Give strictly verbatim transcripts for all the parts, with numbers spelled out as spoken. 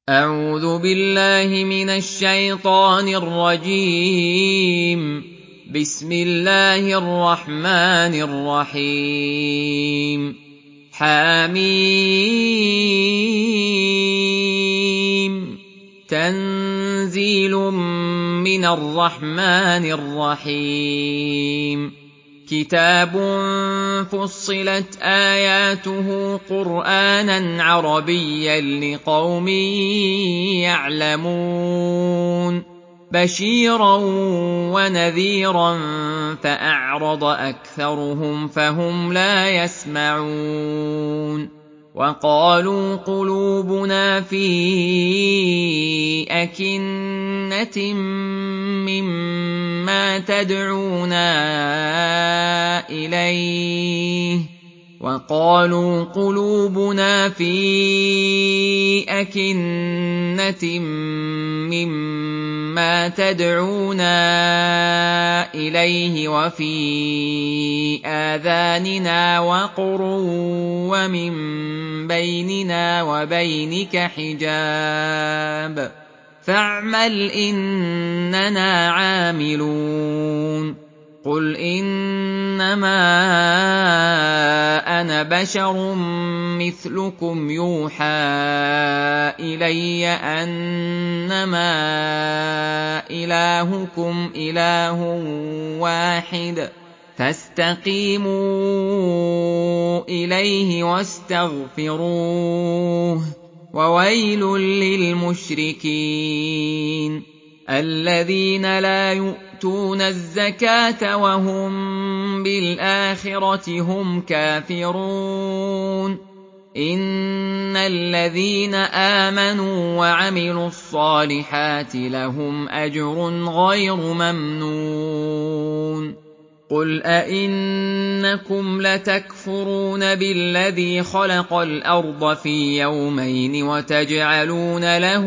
أعوذ بالله من الشيطان الرجيم. بسم الله الرحمن الرحيم. حميم. تنزيل من الرحمن الرحيم. كتاب فصلت آياته قرآناً عربياً لقوم يعلمون بشيراً ونذيراً فأعرض أكثرهم فهم لا يسمعون. وقالوا قلوبنا في أكنة مما تدعونا إليه وقالوا قلوبنا في أكنة مما تدعونا إليه وفي آذاننا وقر ومن بيننا وبينك حجاب فاعمل إننا عاملون. قل إنما أنا بشر مثلكم يوحى إلي أنما إلهكم إله واحد فاستقيموا إليه واستغفروه وويل للمشركين الذين لا يؤتون الزكاة وهم بالآخرة هم كافرون. إن الذين آمنوا وعملوا الصالحات لهم أجر غير ممنون. قل أئنكم لتكفرون بالذي خلق الأرض في يومين وتجعلون له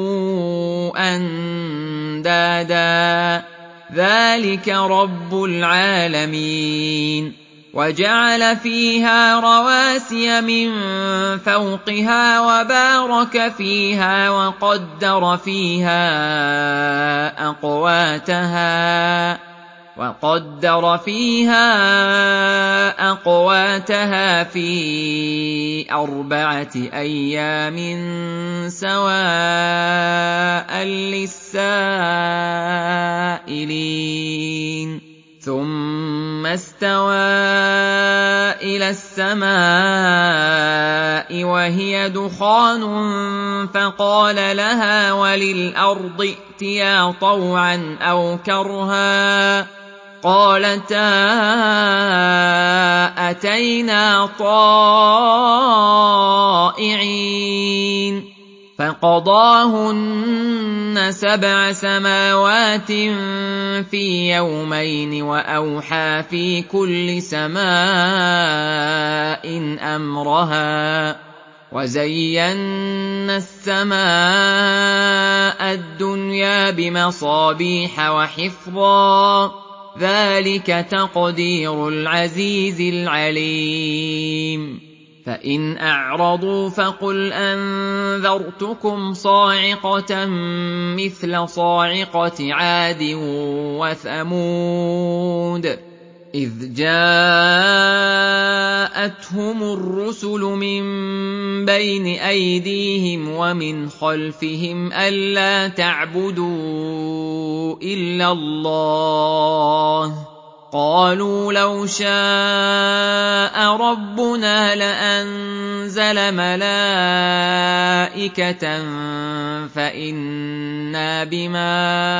أندادا ذلك رب العالمين. وجعل فيها رواسي من فوقها وبارك فيها وقدر فيها أقواتها وقدر فيها أقواتها في أربعة أيام سواء للسائلين. ثم استوى إلى السماء وهي دخان فقال لها وللأرض ائتيا طوعا أو كرها قالتا أتينا طائعين. فقضاهن سبع سماوات في يومين وأوحى في كل سماء أمرها وزينا السماء الدنيا بمصابيح وحفظا ذلك تقدير العزيز العليم. فإن أعرضوا فقل أنذرتكم صاعقة مثل صاعقة عاد وثمود إذ جاءتهم الرسل من بين أيديهم ومن خلفهم ألا تعبدوا إلا الله قالوا لو شاء ربنا لأنزل ملائكة فإنا بما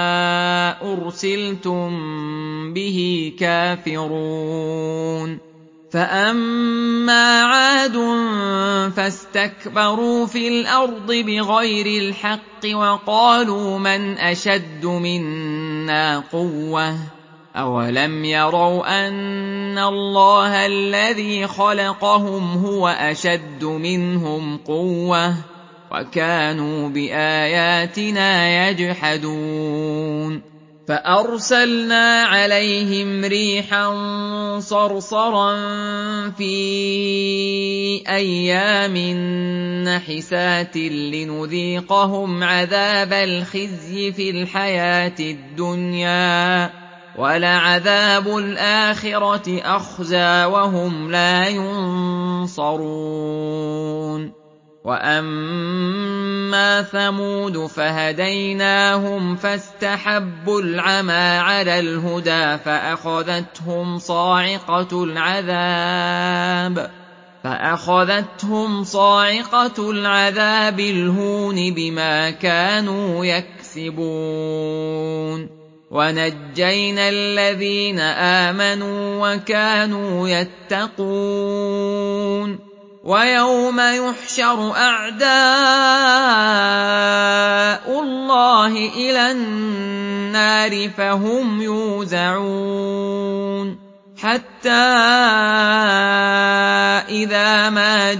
أرسلتم به كافرون. فأما عاد فاستكبروا في الأرض بغير الحق وقالوا من أشد منا قوة أولم يروا أن الله الذي خلقهم هو أشد منهم قوة وكانوا بآياتنا يجحدون. فأرسلنا عليهم ريحا صرصرا في أيام نحسات لنذيقهم عذاب الخزي في الحياة الدنيا ولعذاب الآخرة أخزى وهم لا ينصرون. وأما ثمود فهديناهم فاستحبوا العمى على الهدى فأخذتهم صاعقة العذاب فأخذتهم صاعقة العذاب الهون بما كانوا يكسبون. ونجينا الذين آمنوا وكانوا يتقون. ويوم يحشر أعداء الله إلى النار فهم يوزعون حتى إذا ما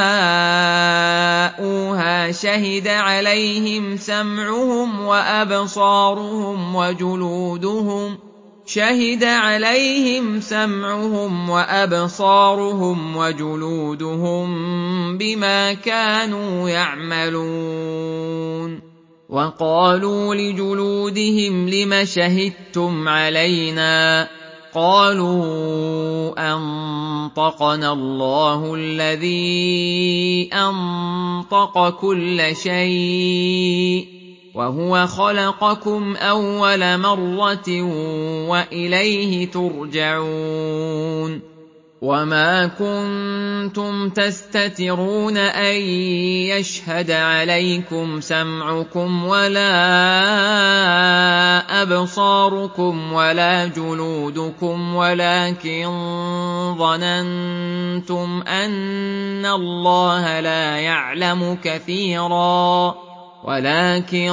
جاءوها شهد عليهم سمعهم وأبصارهم وجلودهم شهد عليهم سمعهم وأبصارهم وجلودهم بما كانوا يعملون. وقالوا لجلودهم لم شهدتم علينا قالوا أنطقنا الله الذي أنطق كل شيء وهو خلقكم أول مرة وإليه ترجعون. وما كنتم تستترون أن يشهد عليكم سمعكم ولا أبصاركم ولا جلودكم ولكن ظننتم أن الله لا يعلم كثيرا ولكن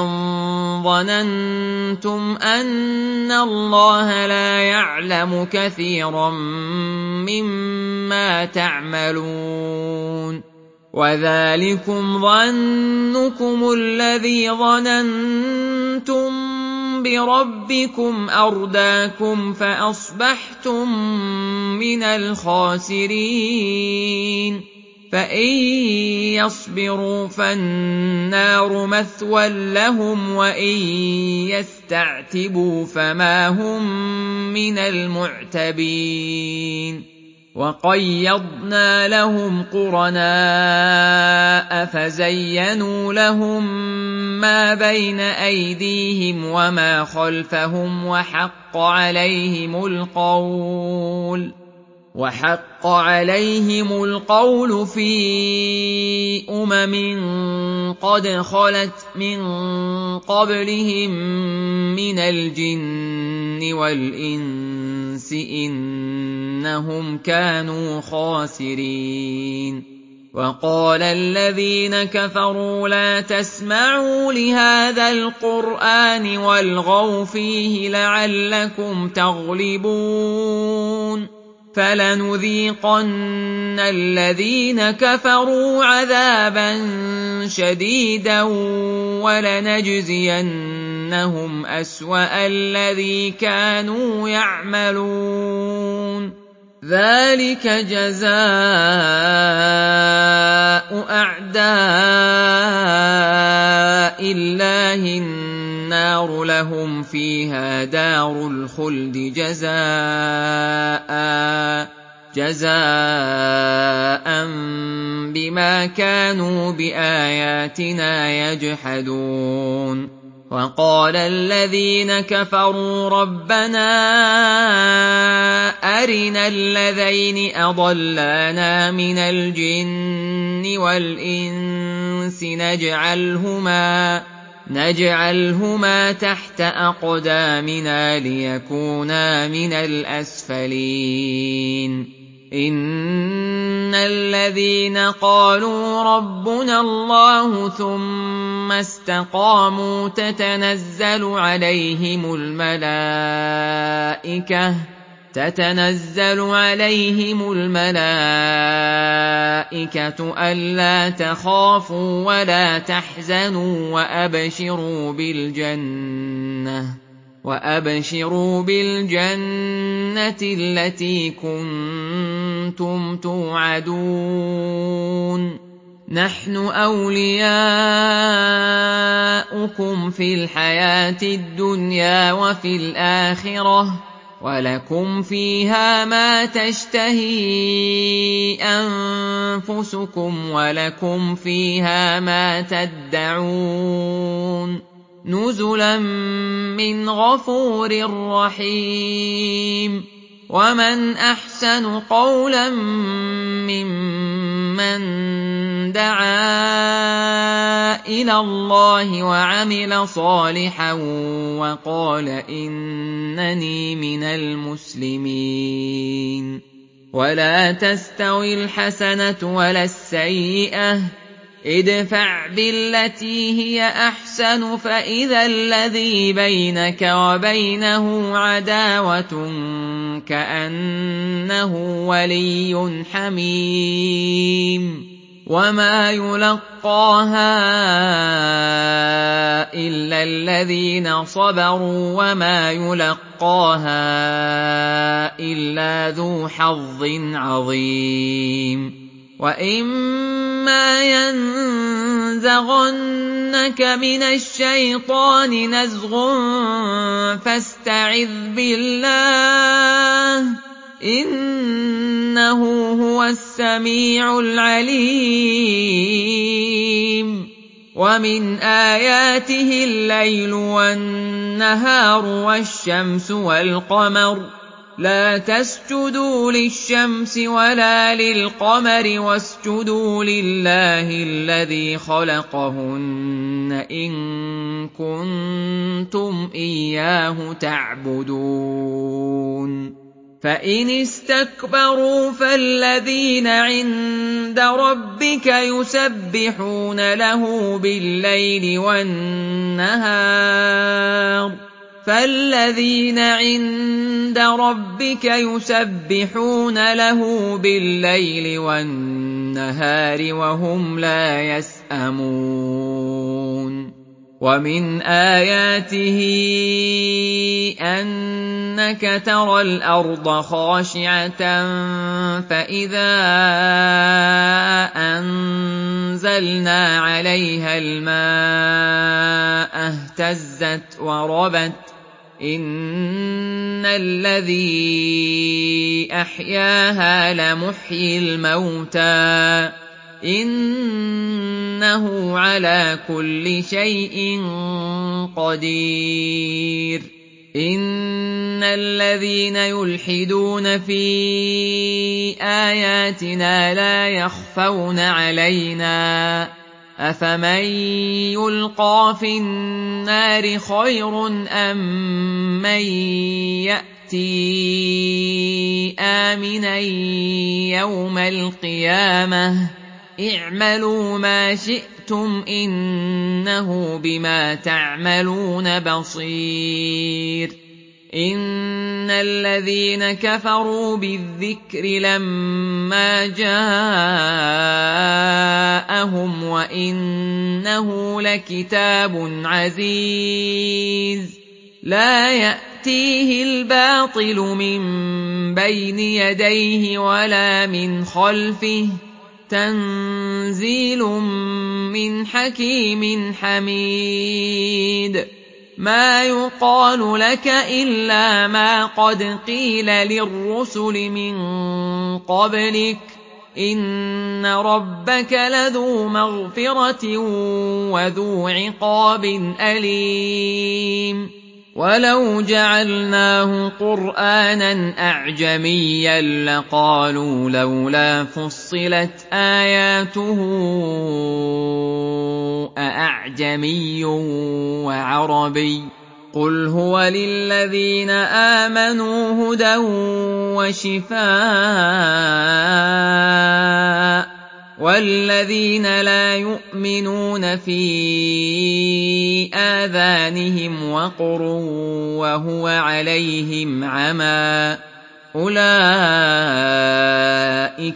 ظننتم أن الله لا يعلم كثيرا مما تعملون. وذلكم ظنكم الذي ظننتم بربكم أرداكم فأصبحتم من الخاسرين. فإن يصبروا فالنار مثوى لهم وإن يستعتبوا فما هم من المعتبين. وقيضنا لهم قرناء فزينوا لهم ما بين أيديهم وما خلفهم وحق عليهم القول وحق عليهم القول في أمم قد خلت من قبلهم من الجن والإنس إنهم كانوا خاسرين. وقال الذين كفروا لا تسمعوا لهذا القرآن والغوا فيه لعلكم تغلبون. فلنذيقن الذين كفروا عذابا شديدا ولنجزينهم أسوأ الذي كانوا يعملون. ذلك جزاء أعداء الله النار لهم فيها دار الخلد جزاء جزاء بما كانوا بآياتنا يجحدون. وقال الذين كفروا ربنا أرنا الذين أضلانا من الجن والإنس نجعلهما نجعلهما تحت أقدامنا ليكونا من الأسفلين. إن الذين قالوا ربنا الله ثم استقاموا تتنزل عليهم الملائكة تتنزل عليهم الملائكة ألا تخافوا ولا تحزنوا وأبشروا بالجنة وأبشروا بالجنة التي كنتم توعدون نحن أولياؤكم في الحياة الدنيا وفي الآخرة ولكم فيها ما تشتهي أنفسكم ولكم فيها ما تدعون نزلا من غفور رحيم ومن أحسن قولا ممن دعا إلى الله وعمل صالحا وقال إنني من المسلمين ولا تستوي الحسنة ولا السيئة ادفع بالتي هي أحسن فإذا الذي بينك وبينه عداوة كأنه ولي حميم وما يلقاها إلا الذين صبروا وما يلقاها إلا ذو حظ عظيم وإما ينزغنك من الشيطان نزغ فاستعذ بالله إنه هو السميع العليم ومن آياته الليل والنهار والشمس والقمر لا تسجدوا للشمس ولا للقمر واسجدوا لله الذي خلقهن إن كنتم إياه تعبدون فإن استكبروا فالذين عند ربك يسبحون له بالليل والنهار فالذين عند ربك يسبحون له بالليل والنهار وهم لا يسأمون ومن آياته أنك ترى الأرض خاشعة فإذا أنزلنا عليها الماء اهتزت وربت إن الذي أحياها لمحيي الموتى إنه على كل شيء قدير إن الذين يلحدون في آياتنا لا يخفون علينا أفمن يلقى في النار خير أم من يأتي آمنا يوم القيامة اعملوا ما شئتم إنه بما تعملون بصير إن الذين كفروا بالذكر لما جاءهم وإنه لكتاب عزيز لا يأتيه الباطل من بين يديه ولا من خلفه تنزيل من حكيم حميد ما يقال لك إلا ما قد قيل للرسل من قبلك إن ربك لذو مغفرة وذو عقاب أليم ولو جعلناه قرآنا أعجميا لقالوا لولا فصلت آياته أأعجمي وعربي قل هو للذين آمنوا هدى وشفاء والذين لا يؤمنون في آذانهم وقر وهو عليهم عمى أولئك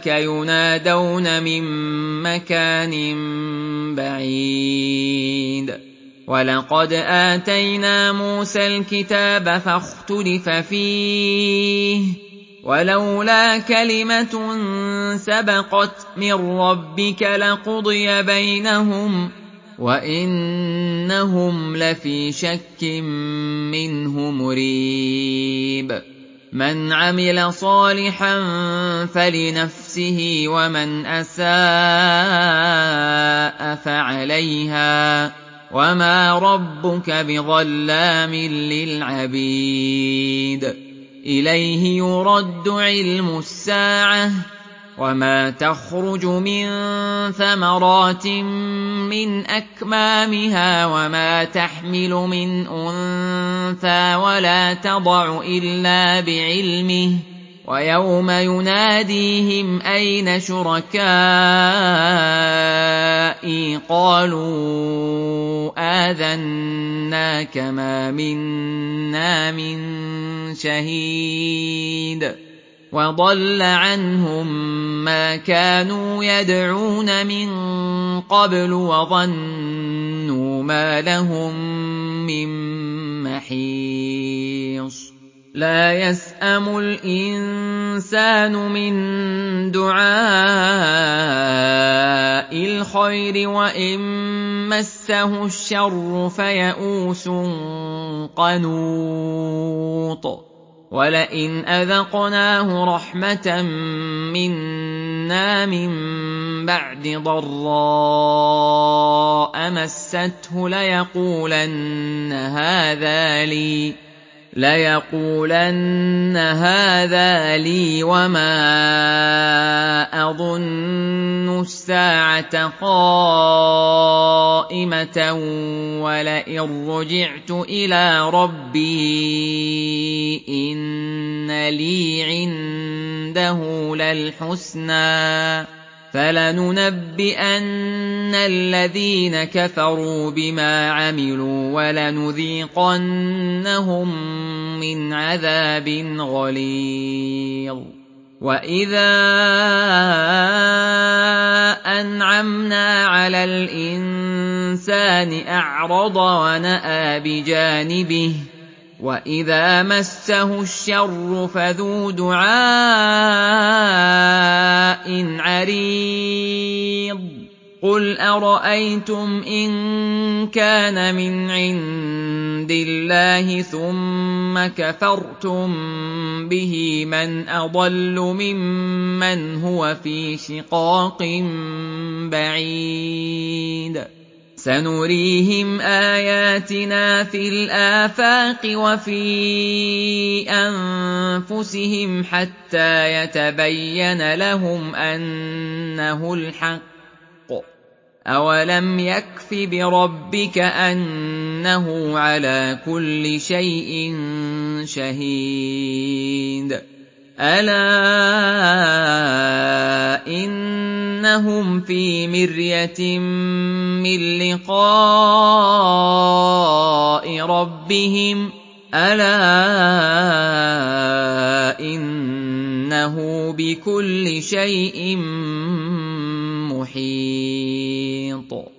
ينادون من مكان بعيد وَلَقَدْ آتَيْنَا مُوسَى الْكِتَابَ فَاخْتُلِفَ فِيهِ وَلَوْلَا كَلِمَةٌ سَبَقَتْ مِن رَّبِّكَ لَقُضِيَ بَيْنَهُمْ وَإِنَّهُمْ لَفِي شَكٍّ مِّنْهُ مُرِيبٍ مَنْ عَمِلَ صَالِحًا فَلِنَفْسِهِ وَمَنْ أَسَاءَ فَعَلَيْهَا وَمَا رَبُّكَ بِظَلَّامٍ لِّلْعَبِيدِ إِلَيْهِ يُرَدُّ عِلْمُ السَّاعَةِ وَمَا تَخْرُجُ مِن ثَمَرَاتٍ مِّنْ أَكْمَامِهَا وَمَا تَحْمِلُ مِنْ أُنثَىٰ وَلَا تَضَعُ إِلَّا بِعِلْمِهِ وَيَوْمَ يُنَادِيهِمْ أَيْنَ شُرَكَائِي قَالُوا آذَنَّاكَ مَا مِنَّا مِن شَهِيدٍ وَضَلَّ عَنْهُم مَّا كَانُوا يَدْعُونَ مِن قَبْلُ وَظَنُّوا مَا لَهُم مِّن مَّحِيصٍ لَا يَسْأَمُ الْإِنسَانُ مِن دُعَاءِ الْخَيْرِ وَإِن مَّسَّهُ الشَّرُّ فَيَئُوسٌ قَنُوطٌ وَلَئِنْ أَذَقْنَاهُ رَحْمَةً مِّنَّا مِن بَعْدِ ضَرَّاءَ مَسَّتْهُ لَيَقُولَنَّ هَٰذَا لِي لَيَقُولَنَّ هَٰذَا لِي وَمَا أَظُنُّ السَّاعَةَ قَائِمَةً وَلَئِن رُّجِعْتُ إِلَىٰ رَبِّي إِنَّ لِي عِندَهُ لَلْحُسْنَىٰ فَلَنُنَبِّئَنَّ الَّذِينَ كَفَرُوا بِمَا عَمِلُوا وَلَنُذِيقَنَّهُم مِّنْ عَذَابٍ غَلِيظٍ وَإِذَا أَنْعَمْنَا عَلَى الْإِنسَانِ أَعْرَضَ وَنَأَىٰ بِجَانِبِهِ وَإِذَا مَسَّهُ الشَّرُّ فَذُو دُعَاءٍ عَرِيضٍ قُلْ أَرَأَيْتُمْ إِن كَانَ مِنْ عِندِ اللَّهِ ثُمَّ كَفَرْتُم بِهِ مَنْ أَضَلُّ مِمَّنْ هُوَ فِي شِقَاقٍ بَعِيدٍ سَنُرِيهِمْ آيَاتِنَا فِي الْآفَاقِ وَفِي أَنفُسِهِمْ حَتَّىٰ يَتَبَيَّنَ لَهُمْ أَنَّهُ الْحَقُّ أَوَلَمْ يَكْفِ بِرَبِّكَ أَنَّهُ عَلَىٰ كُلِّ شَيْءٍ شَهِيدٌ أَلَا إِنَّهُمْ فِي مِرْيَةٍ مِّن لِّقَاءِ رَبِّهِمْ أَلَا إِنَّهُ بِكُلِّ شَيْءٍ مُّحِيطٌ